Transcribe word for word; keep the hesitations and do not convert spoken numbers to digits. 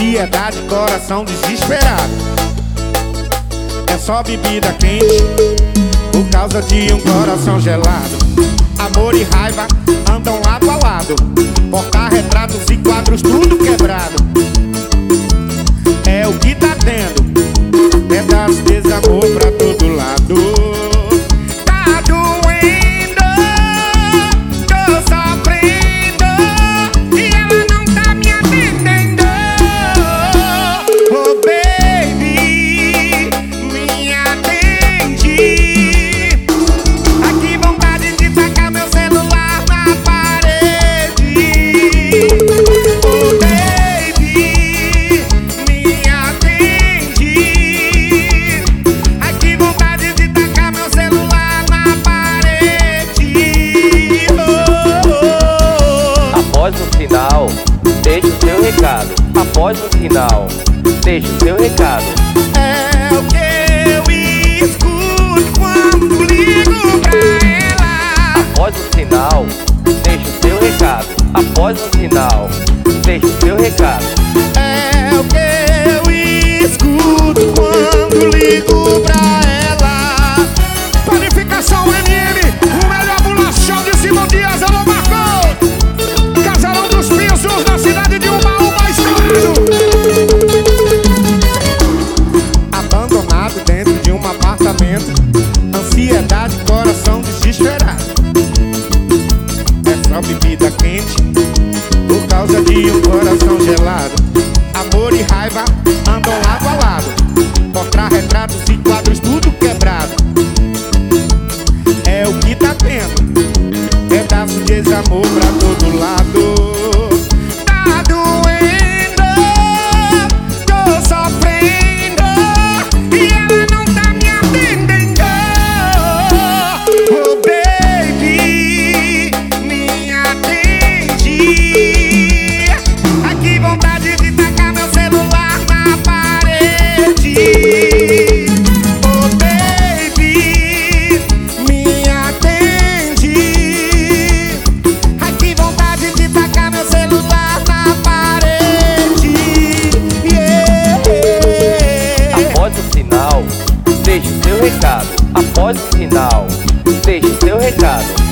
ansiedade, coração desesperado. É só bebida quente por causa de um coração gelado. Amor e raiva andam lado a lado, porta-retratos e quadros tudo quebrado. É o que tá tendo, pedaço de desamor pra todo lado. Tá doendo, tô sofrendo e ela não tá me atendendo. Oh baby, me atende. Aqui vontade de tacar meu celular na parede. Oh baby, me atende. Aqui vontade de tacar meu celular na parede. Oh, oh, oh. Após o sinal, deixe o seu recado. Após o sinal, deixe o seu recado. É o que eu escuto quando ligo pra ela. Após o sinal, deixe o seu recado. Após o sinal, deixe o seu recado. É o que eu escuto quando ligo pra ela. Panificação M M, o melhor bolachão de Simão Dias, alô Marcão. Casarão dos Pisos, na cidade de Ubaúba, estourado. Abandonado dentro de um apartamento, ansiedade, coração desesperado. É só bebida quente por causa de um coração gelado. Amor e raiva andam lado a lado, porta-retratos e quadros tudo quebrado. É o que tá tendo, pedaço de desamor pra todo lado. Tá doendo, tô sofrendo e ela não tá me atendendo. Oh baby, me atende. Aqui vontade de tacar meu celular na parede. Oh baby, me atende. Aqui vontade de tacar meu celular na parede. Yeah. Após o sinal, deixe o seu recado. Após o sinal, deixe o seu recado.